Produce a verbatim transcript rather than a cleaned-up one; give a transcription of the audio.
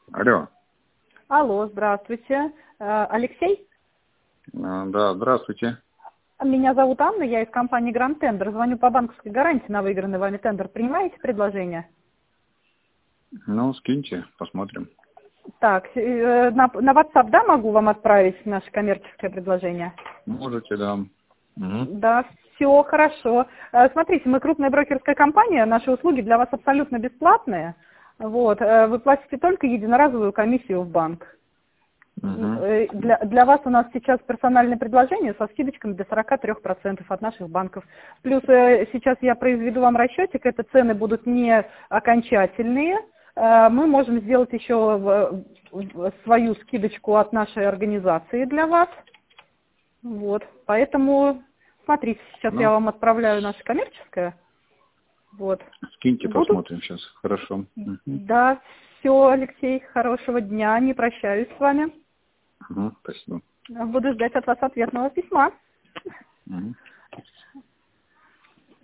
Алло. Алло, здравствуйте. Э, Алексей? А, Да, здравствуйте. Меня зовут Анна, я из компании Grand Tender. Звоню по банковской гарантии на выигранный вами тендер. Принимаете предложение? Ну, скиньте, посмотрим. Так, э, на, на WhatsApp, да, могу вам отправить наше коммерческое предложение? Можете, да. Угу. Да, все хорошо. Э, Смотрите, мы крупная брокерская компания, наши услуги для вас абсолютно бесплатные. Вот, э, вы платите только единоразовую комиссию в банк. Угу. Э, Для, для вас у нас сейчас персональное предложение со скидочками до сорок три процента от наших банков. Плюс э, сейчас я произведу вам расчетик, это цены будут не окончательные. Э, Мы можем сделать еще в- в- свою скидочку от нашей организации для вас. Вот, поэтому смотрите, сейчас я Ну, вам отправляю наше коммерческое. Вот. скиньте, Будут? посмотрим сейчас. Хорошо. Угу. Да, все, Алексей, хорошего дня, не прощаюсь с вами. Угу. Спасибо. Буду ждать от вас ответного письма. Угу.